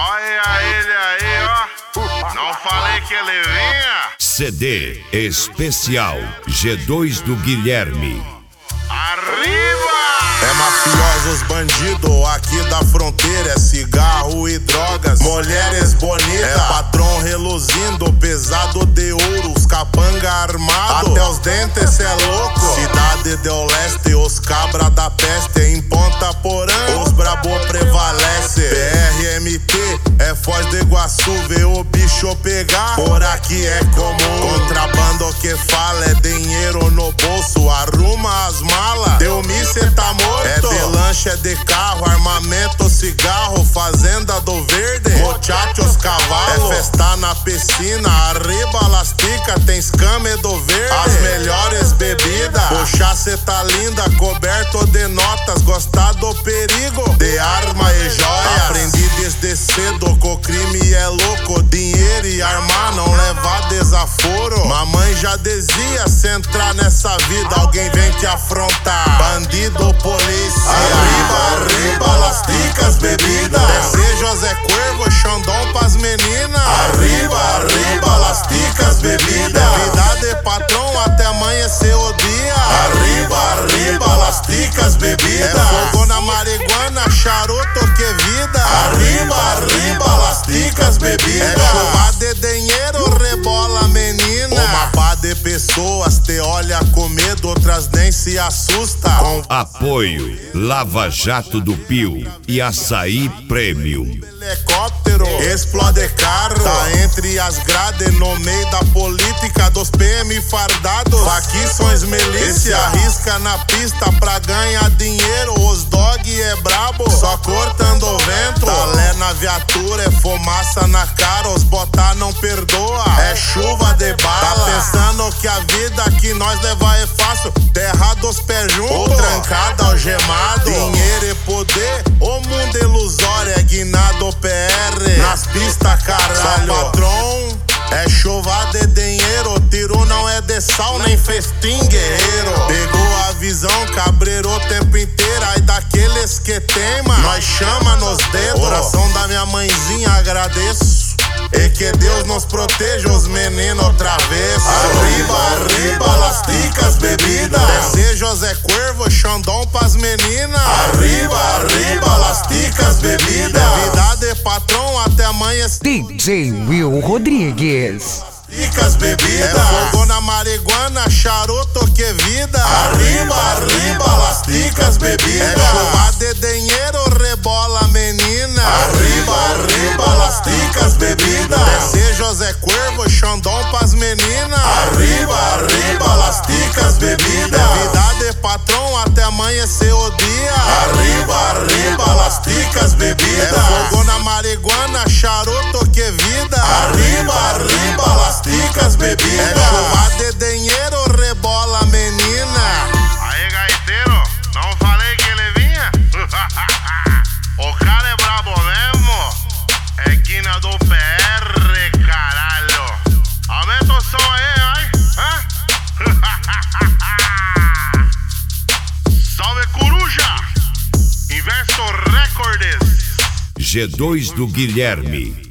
Olha ele aí, ó. Não falei que ele vinha? CD especial G2 do Guilherme. Arriba! É mafiosos bandido aqui da fronteira, é cigarro e drogas, mulheres bonitas, é patrão reluzindo, pesado de ouro, os capanga armado, até os dentes cê é louco. Cidade do leste, os cabra da peste, em Ponta Porã, os brabo prevalece. PRMT é Foz do Iguaçu, vê o bicho pegar, por aqui é comum. Contrabando que fala é dinheiro no bolso, arruma as malas, deu cê tá morto. É de lanche, é de carro, armamento, cigarro, fazenda do verde, muchachos, cavalo. É festa na piscina, arriba lastica, tem escama do verde. As melhores bebidas, puxa cê tá linda, coberto de notas, gostar do perigo, de arma e joias. Aprendi desde cedo que o crime é louco, dinheiro e armar não leva desaforo. Mamãe já dizia, se entrar nessa vida, alguém vem te afrontar. Bandido, polícia, arriba, arriba, lastica as bebidas. Desejos é Cuervo, Xandão pras meninas. Arriba, arriba, lastica as bebidas. Vida de patrão até amanhecer o dia. Arriba, arriba, lastica as bebidas. É fogo na marihuana, charuto que vida. Arriba, arriba, lastica as bebidas. É chuva de dinheiro, rebola menina. Uma pá de pessoas te olha com medo, outras nem se assusta. Apoio Lava Jato do Pio e Açaí Premium. Helicóptero, explode carro, tá entre as grades, no meio da política dos PM fardados. Faquições milícia, arrisca na pista pra ganhar dinheiro. Os dog é brabo, só cortando o vento. Talé na viatura, é fumaça na cara, os botar não perdoa, é chuva de bala. Tá pensando que a vida que nós levar é fácil? Terra dos pés juntos, ou trancada, algemado. Dinheiro e poder, o mundo ilusório, é guinado PR, nas pistas caralho. Só patrão, é chuva de dinheiro, tiro não é de sal, nem festim guerreiro. Pegou a visão, cabreiro o tempo inteiro, aí daqueles que teima, nós chama nos dedos. Oração da minha mãezinha, agradeço, e que Deus nos proteja os meninos outra vez. Arriba, arriba, lastica as bebidas. Desejos é Cuervo, Xandão pras meninas. Arriba, arriba, lastica as bebidas. Vida de patrão até amanhecer. DJ Will Rodrigues. Lastica as bebidas. É fogo na marihuana, charuto que vida. Arriba, arriba, lastica as bebidas. É chuva de dinheiro, rebola menina. Arriba, arriba, lastica as bebidas. Desejos é Cuervo, Xandão pras meninas. Arriba, arriba, lastica as bebidas. Vida de patrão até amanhecer o dia. Arriba, arriba, lastica as bebidas. É fogo na marihuana, charuto que vida. Arriba, arriba, lastica as bebidas. É chuva de dinheiro, rebola menina. Aí, gaiteiro, não falei que ele vinha? O cara é brabo mesmo. É guina do PR, caralho. Aumenta o som aí, ai. Salve, coruja. Investor Records. G2 do Guilherme.